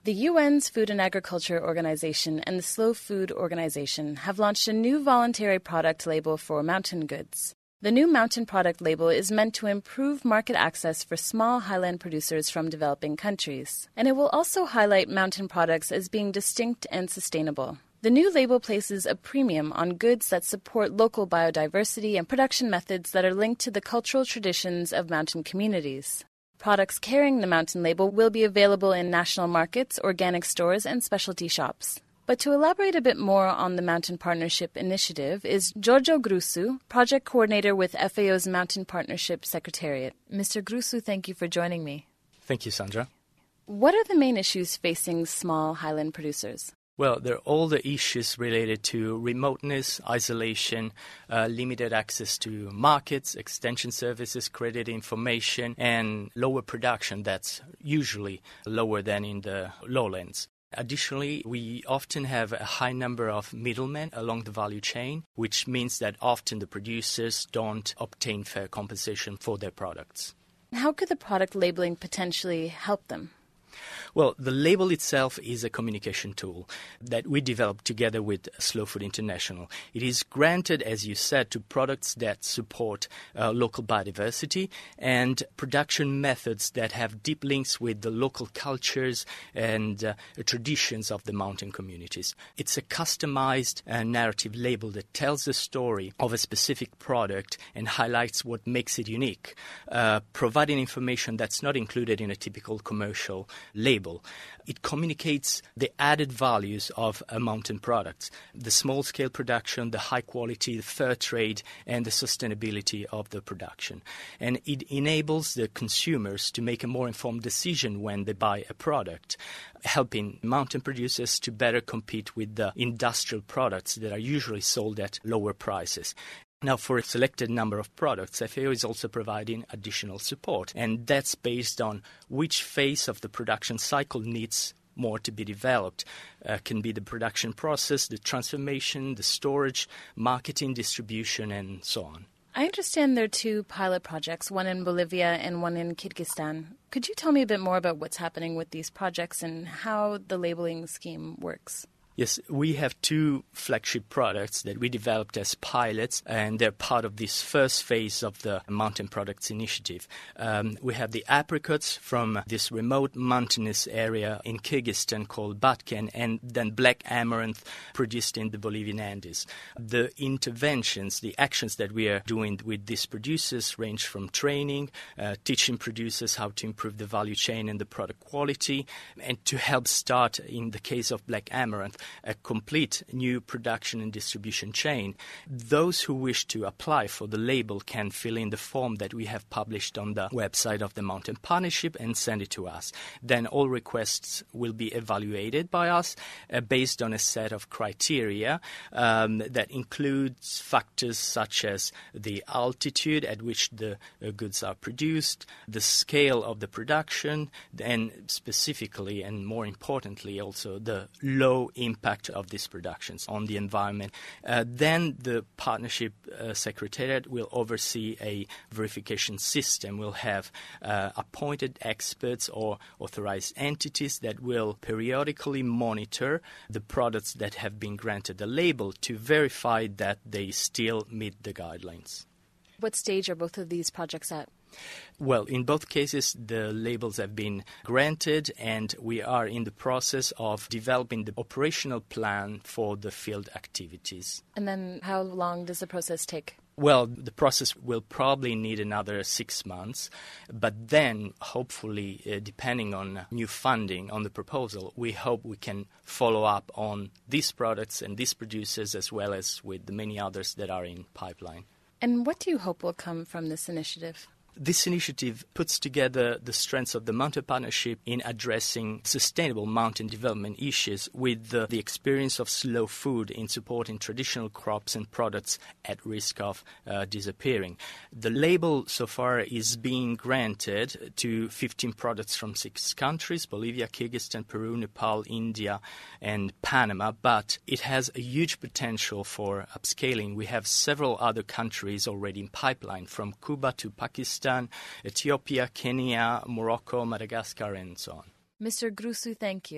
The UN's Food and Agriculture Organization and the Slow Food Organization have launched a new voluntary product label for mountain goods. The new mountain product label is meant to improve market access for small highland producers from developing countries, and it will also highlight mountain products as being distinct and sustainable. The new label places a premium on goods that support local biodiversity and production methods that are linked to the cultural traditions of mountain communities. Products carrying the mountain label will be available in national markets, organic stores, and specialty shops. But to elaborate a bit more on the Mountain Partnership Initiative is Giorgio Grusu, Project Coordinator with FAO's Mountain Partnership Secretariat. Mr. Grusu, thank you for joining me. Thank you, Sandra. What are the main issues facing small highland producers? Well, there are all the issues related to remoteness, isolation, limited access to markets, extension services, credit information, and lower production that's usually lower than in the lowlands. Additionally, we often have a high number of middlemen along the value chain, which means that often the producers don't obtain fair compensation for their products. How could the product labeling potentially help them? Well, the label itself is a communication tool that we developed together with Slow Food International. It is granted, as you said, to products that support local biodiversity and production methods that have deep links with the local cultures and traditions of the mountain communities. It's a customized narrative label that tells the story of a specific product and highlights what makes it unique, providing information that's not included in a typical commercial label. It communicates the added values of mountain products, the small-scale production, the high quality, the fair trade, and the sustainability of the production. And it enables the consumers to make a more informed decision when they buy a product, helping mountain producers to better compete with the industrial products that are usually sold at lower prices. Now, for a selected number of products, FAO is also providing additional support, and that's based on which phase of the production cycle needs more to be developed. Can be the production process, the transformation, the storage, marketing, distribution, and so on. I understand there are two pilot projects, one in Bolivia and one in Kyrgyzstan. Could you tell me a bit more about what's happening with these projects and how the labeling scheme works? Yes, we have two flagship products that we developed as pilots, and they're part of this first phase of the Mountain Products Initiative. We have the apricots from this remote mountainous area in Kyrgyzstan called Batken, and then black amaranth produced in the Bolivian Andes. The interventions, the actions that we are doing with these producers range from training, teaching producers how to improve the value chain and the product quality, and to help start, in the case of black amaranth, a complete new production and distribution chain. Those who wish to apply for the label can fill in the form that we have published on the website of the Mountain Partnership and send it to us. Then all requests will be evaluated by us based on a set of criteria that includes factors such as the altitude at which the goods are produced, the scale of the production, and specifically and more importantly also the low impact of these productions on the environment. Then the Partnership Secretariat will oversee a verification system. We'll have appointed experts or authorized entities that will periodically monitor the products that have been granted a label to verify that they still meet the guidelines. What stage are both of these projects at? Well, in both cases, the labels have been granted, and we are in the process of developing the operational plan for the field activities. And then how long does the process take? Well, the process will probably need another 6 months, but then hopefully, depending on new funding on the proposal, we hope we can follow up on these products and these producers as well as with the many others that are in pipeline. And what do you hope will come from this initiative? This initiative puts together the strengths of the Mountain Partnership in addressing sustainable mountain development issues with the experience of slow food in supporting traditional crops and products at risk of disappearing. The label so far is being granted to 15 products from 6 countries, Bolivia, Kyrgyzstan, Peru, Nepal, India, and Panama, but it has a huge potential for upscaling. We have several other countries already in pipeline, from Cuba to Pakistan, Ethiopia, Kenya, Morocco, Madagascar, and so on. Mr. Grusu, thank you.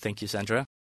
Thank you, Sandra.